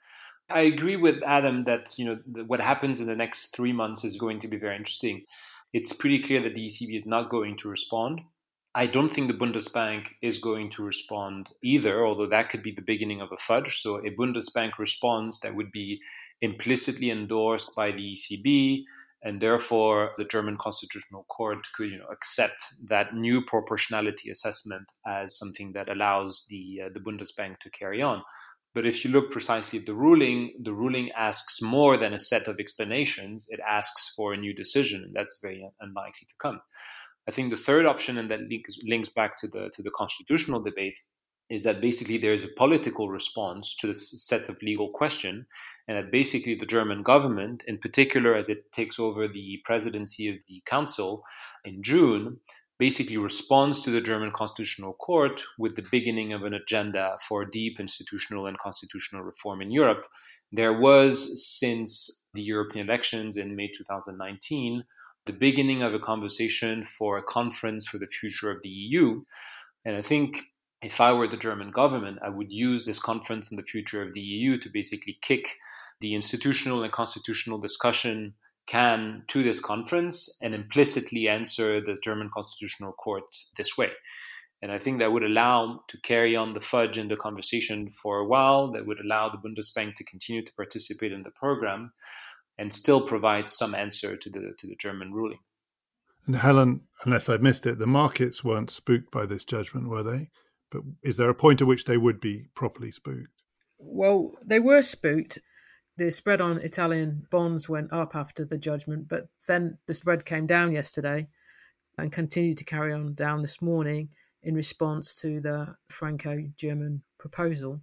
I agree with Adam that what happens in the next 3 months is going to be very interesting. It's pretty clear that the ECB is not going to respond. I don't think the Bundesbank is going to respond either, although that could be the beginning of a fudge. So a Bundesbank response that would be implicitly endorsed by the ECB, and therefore the German Constitutional Court could accept that new proportionality assessment as something that allows the Bundesbank to carry on. But if you look precisely at the ruling asks more than a set of explanations. It asks for a new decision, and that's very unlikely to come. I think the third option, and that links back to the constitutional debate, is that basically there is a political response to this set of legal question, and that basically the German government, in particular as it takes over the presidency of the Council in June, basically responds to the German Constitutional Court with the beginning of an agenda for deep institutional and constitutional reform in Europe. There was, since the European elections in May 2019, the beginning of a conversation for a conference for the future of the EU. And I think if I were the German government, I would use this conference on the future of the EU to basically kick the institutional and constitutional discussion can to this conference and implicitly answer the German Constitutional Court this way. And I think that would allow to carry on the fudge in the conversation for a while, that would allow the Bundesbank to continue to participate in the program and still provide some answer to the German ruling. And Helen, unless I've missed it, the markets weren't spooked by this judgment, were they? But is there a point at which they would be properly spooked? Well, they were spooked. The spread on Italian bonds went up after the judgment, but then the spread came down yesterday and continued to carry on down this morning in response to the Franco-German proposal.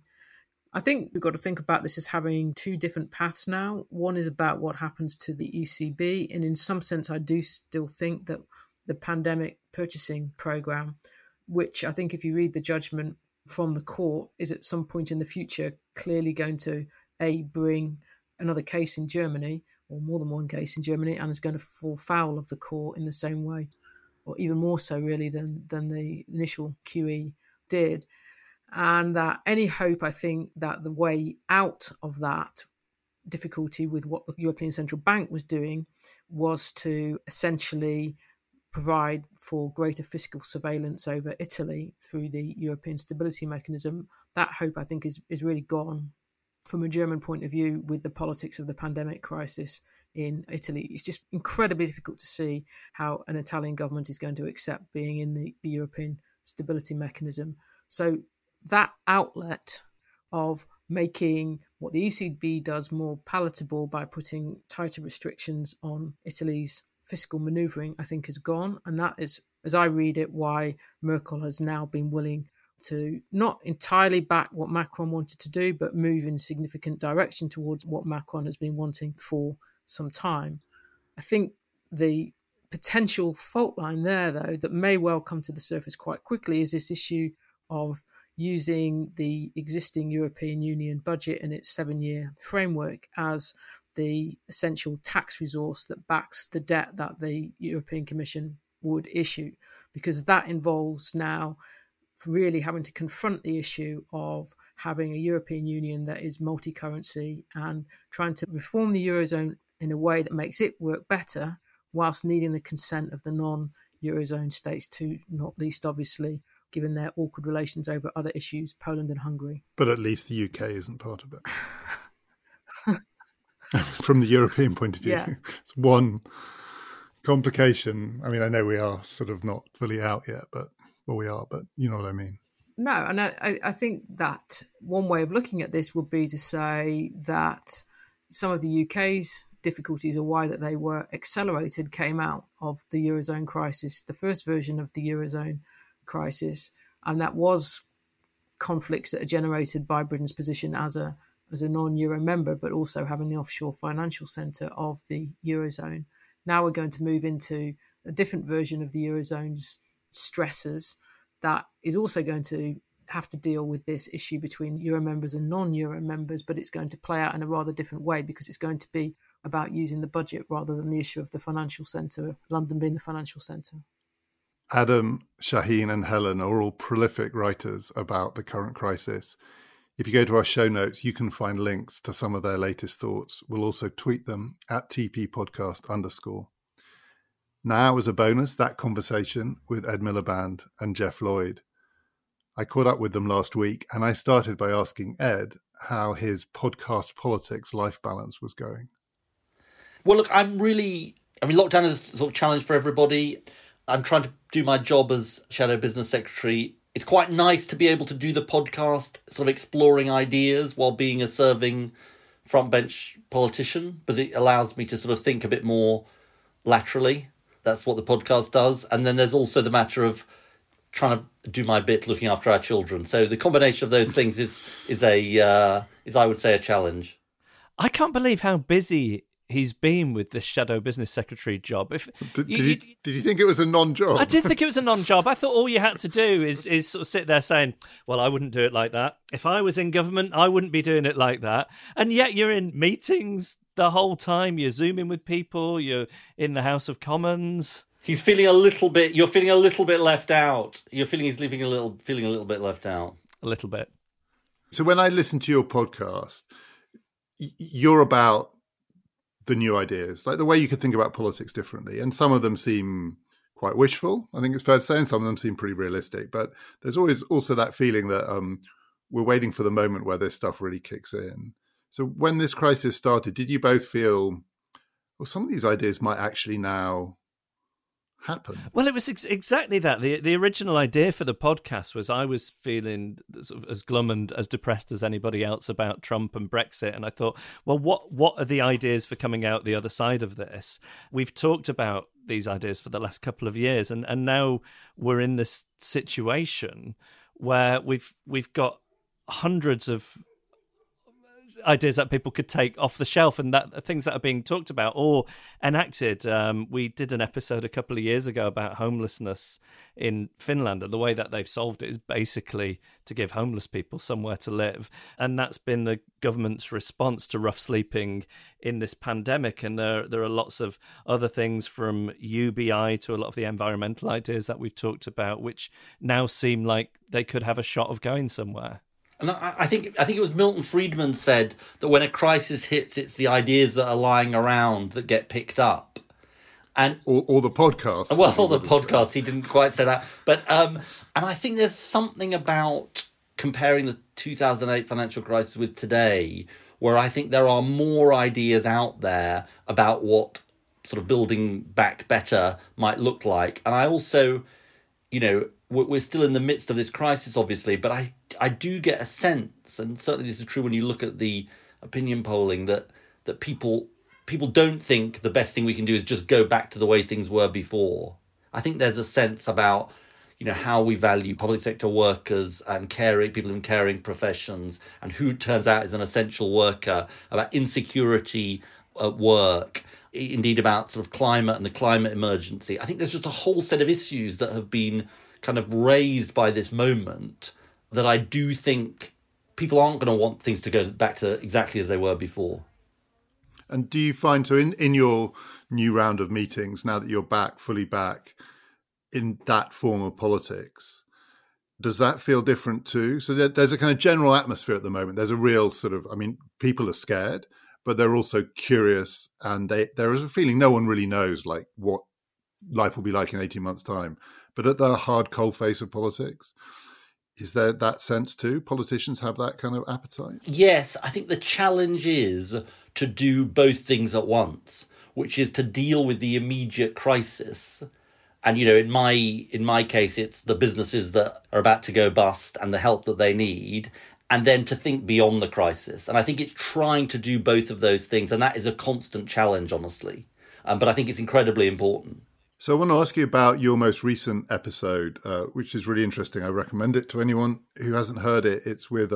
I think we've got to think about this as having two different paths now. One is about what happens to the ECB, and in some sense I do still think that the pandemic purchasing programme, which I think if you read the judgment from the court, is at some point in the future clearly going to bring another case in Germany, or more than one case in Germany, and is going to fall foul of the court in the same way, or even more so really than the initial QE did. And that any hope, I think, that the way out of that difficulty with what the European Central Bank was doing was to essentially provide for greater fiscal surveillance over Italy through the European Stability Mechanism. That hope, I think, is really gone from a German point of view with the politics of the pandemic crisis in Italy. It's just incredibly difficult to see how an Italian government is going to accept being in the European Stability Mechanism. So that outlet of making what the ECB does more palatable by putting tighter restrictions on Italy's fiscal manoeuvring, I think, is gone. And that is, as I read it, why Merkel has now been willing to not entirely back what Macron wanted to do, but move in significant direction towards what Macron has been wanting for some time. I think the potential fault line there, though, that may well come to the surface quite quickly is this issue of using the existing European Union budget and its 7-year framework as the essential tax resource that backs the debt that the European Commission would issue, because that involves now really having to confront the issue of having a European Union that is multi-currency and trying to reform the Eurozone in a way that makes it work better whilst needing the consent of the non-Eurozone states too, not least obviously given their awkward relations over other issues, Poland and Hungary. But at least the UK isn't part of it. From the European point of view, yeah. It's one complication. I mean, I know we are sort of not fully out yet, but we are, but you know what I mean. No, and I think that one way of looking at this would be to say that some of the UK's difficulties or why that they were accelerated came out of the Eurozone crisis, the first version of the Eurozone crisis, and that was conflicts that are generated by Britain's position as a non-Euro member, but also having the offshore financial centre of the Eurozone. Now we're going to move into a different version of the Eurozone's stresses that is also going to have to deal with this issue between Euro members and non-Euro members, but it's going to play out in a rather different way because it's going to be about using the budget rather than the issue of the financial centre, London being the financial centre. Adam, Shaheen and Helen are all prolific writers about the current crisis. If you go to our show notes, you can find links to some of their latest thoughts. We'll also tweet them at @TPpodcast_. Now, as a bonus, that conversation with Ed Miliband and Jeff Lloyd. I caught up with them last week, and I started by asking Ed how his podcast politics life balance was going. Well, look, lockdown is a sort of challenge for everybody. I'm trying to do my job as Shadow Business Secretary. It's quite nice to be able to do the podcast, sort of exploring ideas while being a serving front bench politician, because it allows me to sort of think a bit more laterally. That's what the podcast does. And then there's also the matter of trying to do my bit looking after our children. So the combination of those things is I would say, a challenge. I can't believe how busy he's been with this Shadow Business Secretary job. Did you think it was a non-job? I did think it was a non-job. I thought all you had to do is sort of sit there saying, well, I wouldn't do it like that. If I was in government, I wouldn't be doing it like that. And yet you're in meetings the whole time. You're Zooming with people. You're in the House of Commons. You're feeling a little bit left out. You're feeling he's feeling a little bit left out. A little bit. So when I listen to your podcast, you're about the new ideas, like the way you could think about politics differently. And some of them seem quite wishful, I think it's fair to say, and some of them seem pretty realistic. But there's always also that feeling that we're waiting for the moment where this stuff really kicks in. So when this crisis started, did you both feel, well, some of these ideas might actually now happen? Well, it was exactly that. The original idea for the podcast was I was feeling sort of as glum and as depressed as anybody else about Trump and Brexit, and I thought, well, what are the ideas for coming out the other side of this? We've talked about these ideas for the last couple of years, and now we're in this situation where we've got hundreds of ideas that people could take off the shelf and that things that are being talked about or enacted. We did an episode a couple of years ago about homelessness in Finland, and the way that they've solved it is basically to give homeless people somewhere to live. And that's been the government's response to rough sleeping in this pandemic. And there are lots of other things, from UBI to a lot of the environmental ideas that we've talked about, which now seem like they could have a shot of going somewhere. And I think it was Milton Friedman said that when a crisis hits, it's the ideas that are lying around that get picked up. And or the podcast. Well, all the podcasts, he didn't quite say that. But and I think there's something about comparing the 2008 financial crisis with today, where I think there are more ideas out there about what sort of building back better might look like. And I also, we're still in the midst of this crisis, obviously, but I do get a sense, and certainly this is true when you look at the opinion polling, that people don't think the best thing we can do is just go back to the way things were before. I think there's a sense about, how we value public sector workers and people in caring professions and who turns out is an essential worker, about insecurity at work, indeed about sort of climate and the climate emergency. I think there's just a whole set of issues that have been kind of raised by this moment that I do think people aren't going to want things to go back to exactly as they were before. And do you find, so in your new round of meetings, now that you're fully back in that form of politics, does that feel different too? So there's a kind of general atmosphere at the moment. There's a real sort of, people are scared, but they're also curious, and there is a feeling no one really knows like what life will be like in 18 months' time. But at the hard, cold face of politics, is there that sense too? Politicians have that kind of appetite? Yes, I think the challenge is to do both things at once, which is to deal with the immediate crisis. And, in my case, it's the businesses that are about to go bust and the help that they need, and then to think beyond the crisis. And I think it's trying to do both of those things. And that is a constant challenge, honestly. But I think it's incredibly important. So I want to ask you about your most recent episode, which is really interesting. I recommend it to anyone who hasn't heard it. It's with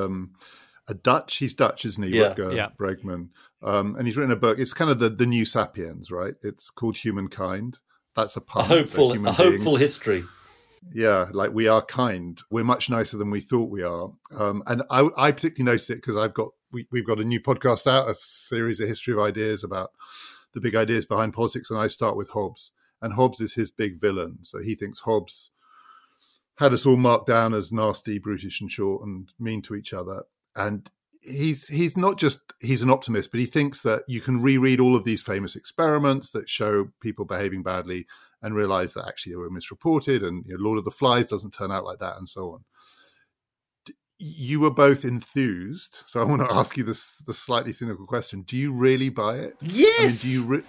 he's Dutch, isn't he? Yeah, Rutger Bregman. And he's written a book. It's kind of the new Sapiens, right? It's called Humankind. That's a pun. A hopeful history. Yeah, like we are kind. We're much nicer than we thought we are. And I particularly noticed it because we've got a new podcast out, a series of history of ideas about the big ideas behind politics. And I start with Hobbes. And Hobbes is his big villain. So he thinks Hobbes had us all marked down as nasty, brutish and short and mean to each other. And he's not just, he's an optimist, but he thinks that you can reread all of these famous experiments that show people behaving badly and realize that actually they were misreported, and Lord of the Flies doesn't turn out like that, and so on. You were both enthused. So I want to ask you the slightly cynical question. Do you really buy it? Yes.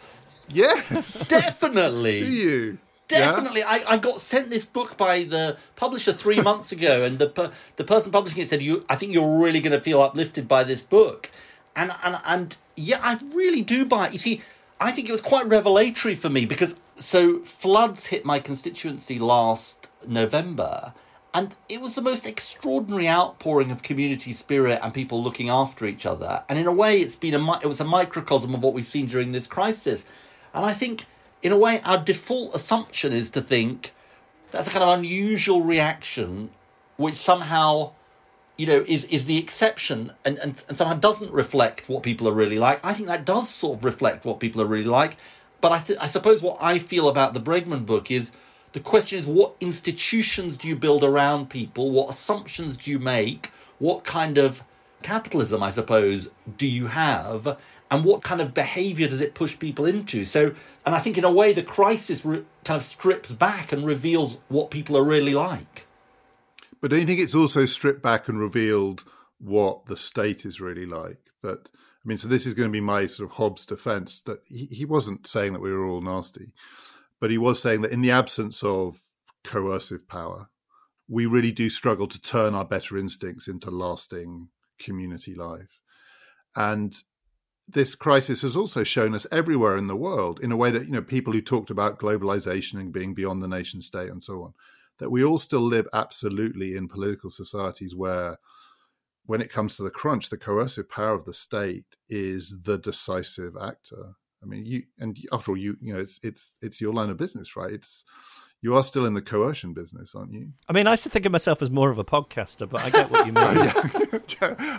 Yes. Definitely. Do you? Definitely. Yeah? I got sent this book by the publisher 3 months ago, and the person publishing it said, I think you're really going to feel uplifted by this book. And yeah, I really do buy it. You see, I think it was quite revelatory for me because floods hit my constituency last November, and it was the most extraordinary outpouring of community spirit and people looking after each other. And in a way, it was a microcosm of what we've seen during this crisis. And I think, in a way, our default assumption is to think that's a kind of unusual reaction, which somehow, is the exception and somehow doesn't reflect what people are really like. I think that does sort of reflect what people are really like. But I suppose what I feel about the Bregman book is the question is, what institutions do you build around people? What assumptions do you make? What kind of capitalism, I suppose, do you have, and what kind of behaviour does it push people into? So, and I think in a way the crisis kind of strips back and reveals what people are really like. But don't you think it's also stripped back and revealed what the state is really like? That, I mean, so this is going to be my sort of Hobbes defence, that he wasn't saying that we were all nasty, but he was saying that in the absence of coercive power, we really do struggle to turn our better instincts into lasting community life. And this crisis has also shown us everywhere in the world, in a way that, you know, people who talked about globalization and being beyond the nation state and so on, that we all still live absolutely in political societies where, when it comes to the crunch, the coercive power of the state is the decisive actor. I mean, after all, you know, it's your line of business, right? You are still in the coercion business, aren't you? I mean, I used to think of myself as more of a podcaster, but I get what you mean.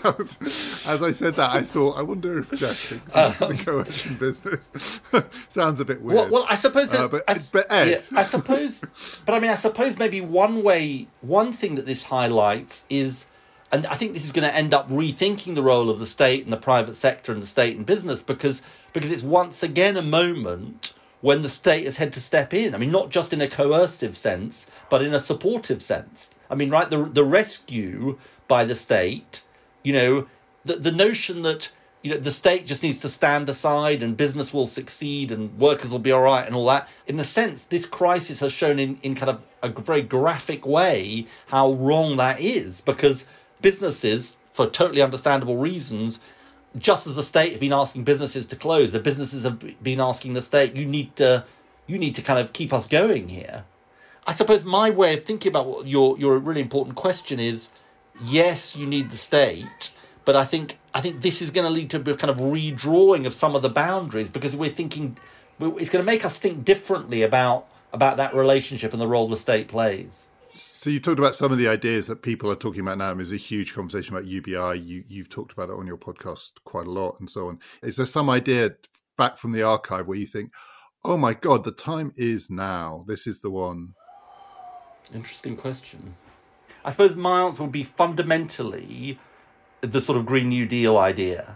As I said that, I thought, I wonder if Jeff thinks he's in the coercion business. Sounds a bit weird. Well, I suppose but Ed. Yeah, I suppose maybe one thing that this highlights is, and I think this is going to end up rethinking the role of the state and the private sector and the state and business, because it's once again a moment when the state has had to step in. I mean, not just in a coercive sense, but in a supportive sense. I mean, right, the rescue by the state, you know, the notion that, you know, the state just needs to stand aside and business will succeed and workers will be all right and all that. In a sense, this crisis has shown in kind of a very graphic way how wrong that is, because businesses, for totally understandable reasons, just as the state have been asking businesses to close, the businesses have been asking the state, you need to kind of keep us going here. I suppose my way of thinking about what your really important question is, yes, you need the state, but I think this is going to lead to a kind of redrawing of some of the boundaries, because it's going to make us think differently about that relationship and the role the state plays. So you talked about some of the ideas that people are talking about now. I mean, there's a huge conversation about UBI. You've talked about it on your podcast quite a lot and so on. Is there some idea back from the archive where you think, oh my God, the time is now. This is the one? Interesting question. I suppose my answer would be fundamentally the sort of Green New Deal idea.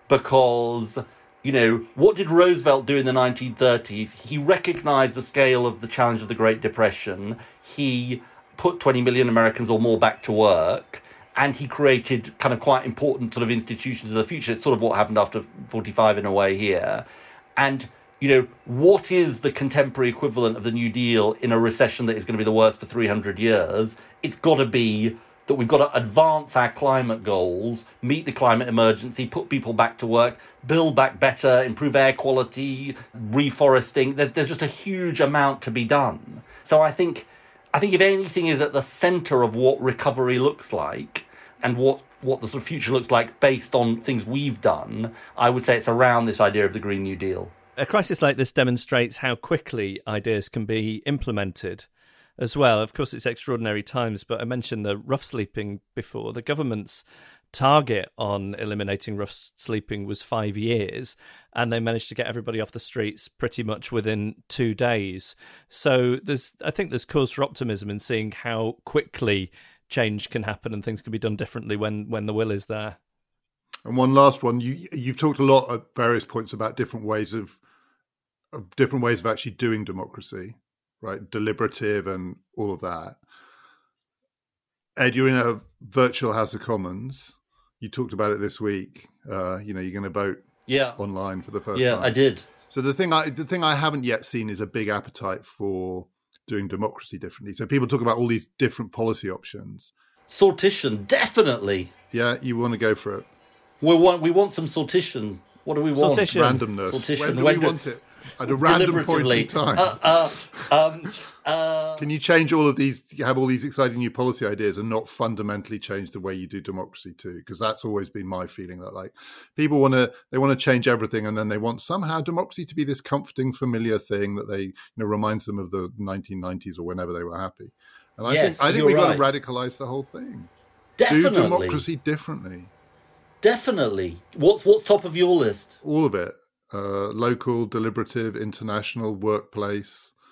Because, you know, what did Roosevelt do in the 1930s? He recognized the scale of the challenge of the Great Depression. He put 20 million Americans or more back to work, and he created kind of quite important sort of institutions of the future. It's sort of what happened after 45 in a way here. And, you know, what is the contemporary equivalent of the New Deal in a recession that is going to be the worst for 300 years? It's got to be that we've got to advance our climate goals, meet the climate emergency, put people back to work, build back better, improve air quality, reforesting. There's just a huge amount to be done. So I think if anything is at the centre of what recovery looks like and what the sort of future looks like based on things we've done, I would say it's around this idea of the Green New Deal. A crisis like this demonstrates how quickly ideas can be implemented as well. Of course, it's extraordinary times, but I mentioned the rough sleeping before. The government's target on eliminating rough sleeping was 5 years, and they managed to get everybody off the streets pretty much within 2 days. So I think there's cause for optimism in seeing how quickly change can happen and things can be done differently when the will is there. And one last one, you've talked a lot at various points about different ways of actually doing democracy, right? Deliberative and all of that. Ed, you're in a virtual House of Commons. You talked about it this week. You're going to vote online for the first time. Yeah, I did. So the thing I haven't yet seen is a big appetite for doing democracy differently. So people talk about all these different policy options. Sortition, definitely. Yeah, you want to go for it. We want some sortition. What do we want? Sortition. Randomness. Sortition. When do we want it? At a random point in time. Can you change all of these? You have all these exciting new policy ideas and not fundamentally change the way you do democracy too? Because that's always been my feeling, that like people want to change everything, and then they want somehow democracy to be this comforting, familiar thing that they reminds them of the 1990s or whenever they were happy. And I think we've got to radicalize the whole thing. Definitely. Do democracy differently. Definitely. What's top of your list? All of it. Local, deliberative, international, workplace,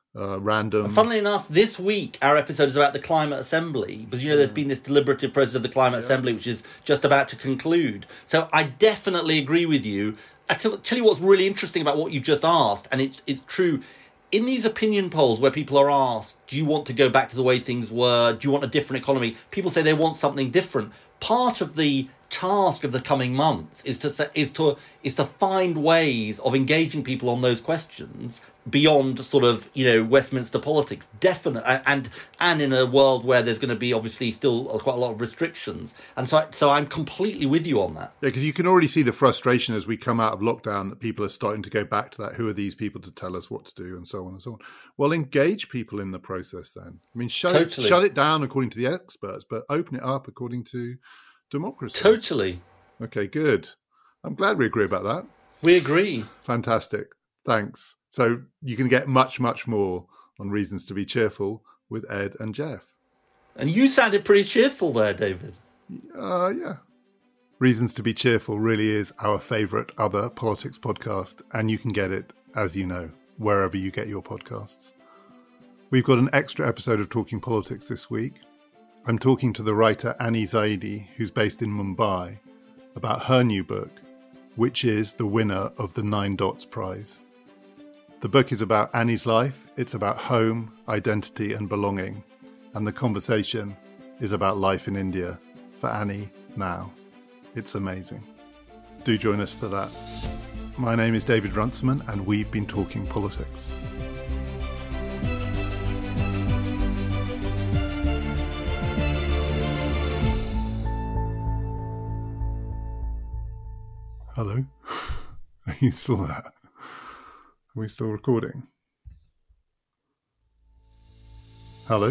random. Funnily enough, this week our episode is about the Climate Assembly, because there's been this deliberative process of the Climate Assembly, which is just about to conclude. So I definitely agree with you. I tell you what's really interesting about what you've just asked, and it's true. In these opinion polls where people are asked, do you want to go back to the way things were? Do you want a different economy? People say they want something different. Part of the task of the coming months is to find ways of engaging people on those questions beyond sort of Westminster politics, definitely, and in a world where there's going to be obviously still quite a lot of restrictions, and so I'm completely with you on that. Yeah, because you can already see the frustration as we come out of lockdown that people are starting to go back to that. Who are these people to tell us what to do, and so on and so on. Well, engage people in the process then. I mean, shut it down according to the experts, but open it up according to democracy. Totally. Okay, good. I'm glad we agree about that. We agree. Fantastic. Thanks. So you can get much, much more on Reasons to be Cheerful with Ed and Jeff. And you sounded pretty cheerful there, David. Yeah. Reasons to be Cheerful really is our favourite other politics podcast, and you can get it, as you know, wherever you get your podcasts. We've got an extra episode of Talking Politics this week. I'm talking to the writer Annie Zaidi, who's based in Mumbai, about her new book, which is the winner of the 9 Dots Prize. The book is about Annie's life, it's about home, identity and belonging, and the conversation is about life in India for Annie now. It's amazing. Do join us for that. My name is David Runciman, and we've been talking politics. Hello? Are you still there? Are we still recording? Hello?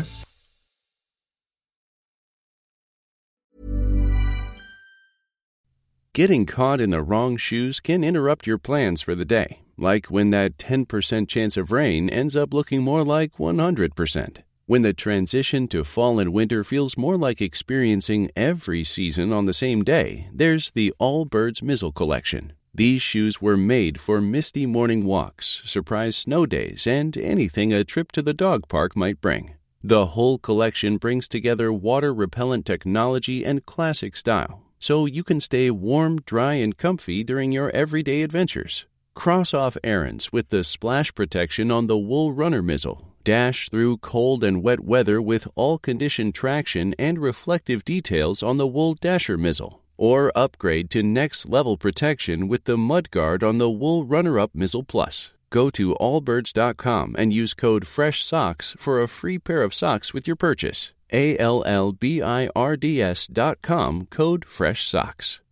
Getting caught in the wrong shoes can interrupt your plans for the day. Like when that 10% chance of rain ends up looking more like 100%. When the transition to fall and winter feels more like experiencing every season on the same day, there's the Allbirds Mizzle Collection. These shoes were made for misty morning walks, surprise snow days, and anything a trip to the dog park might bring. The whole collection brings together water-repellent technology and classic style, so you can stay warm, dry, and comfy during your everyday adventures. Cross off errands with the splash protection on the Wool Runner Mizzle. Dash through cold and wet weather with all-condition traction and reflective details on the Wool Dasher Mizzle. Or upgrade to next-level protection with the Mudguard on the Wool Runner-Up Mizzle Plus. Go to allbirds.com and use code FRESHSOCKS for a free pair of socks with your purchase. ALLBIRDS.com, code FRESHSOCKS.